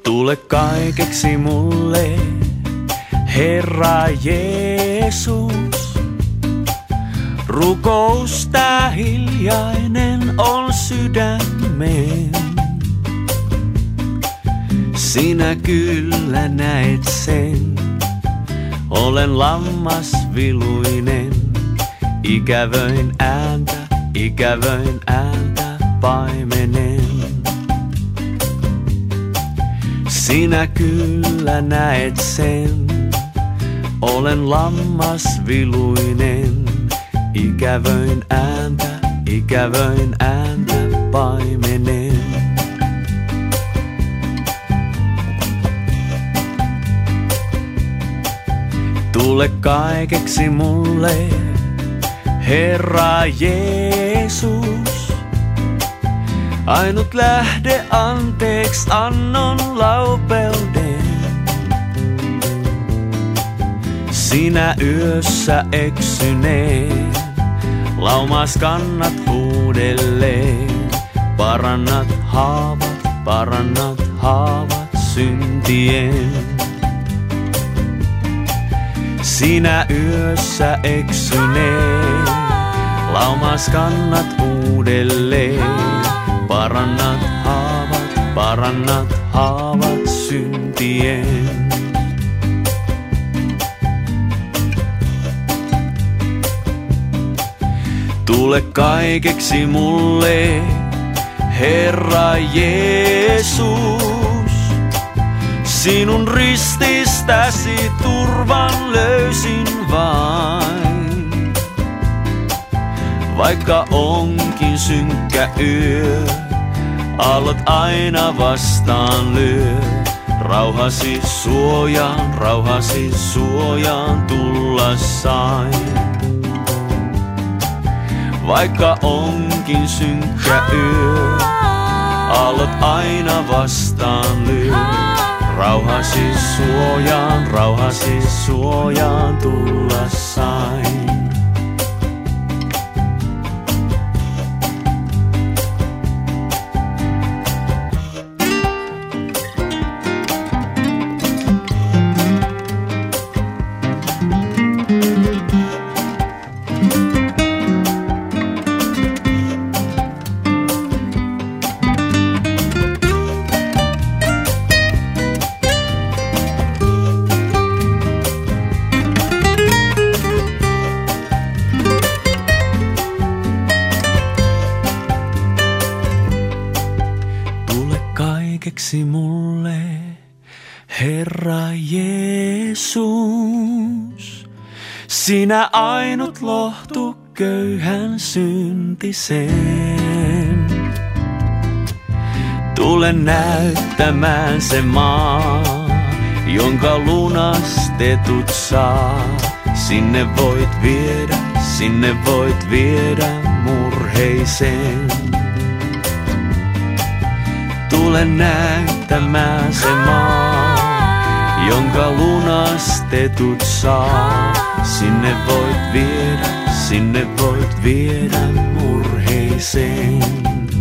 Tule kaikeksi mulle, Herra Jeesus. Rukousta hiljainen on sydämen. Sinä kyllä näet sen, olen lammas viluinen. Ikävöin ääntä paimenen. Sinä kyllä näet sen, olen lammas viluinen. Ikävöin ääntä paimenen. Tule kaikeksi mulle, Herra Jeesus. Ainut lähde anteeksi annon laupeuden. Sinä yössä eksyneen, laumas kannat uudelleen. Parannat haavat syntien. Sinä yössä eksyneen, laumas kannat uudelleen. Parannat haavat syntien. Tule kaikeksi mulle, Herra Jeesus. Sinun rististäsi turvan löysin vain. Vaikka onkin synkkä yö, aallot aina vastaan lyö. Rauhasi suojaan tulla sain. Vaikka onkin synkkä yö, aallot aina vastaan lyö. Rauhasi suojaan tulla sain. Kaikeksi mulle, Herra Jeesus. Sinä ainut lohtu köyhän syntisen. Tule näyttämään se maa, jonka lunastetut saa. Sinne voit viedä murheisen. Tule näyttämään se maa, jonka lunastetut saa. Sinne voit viedä murheisen.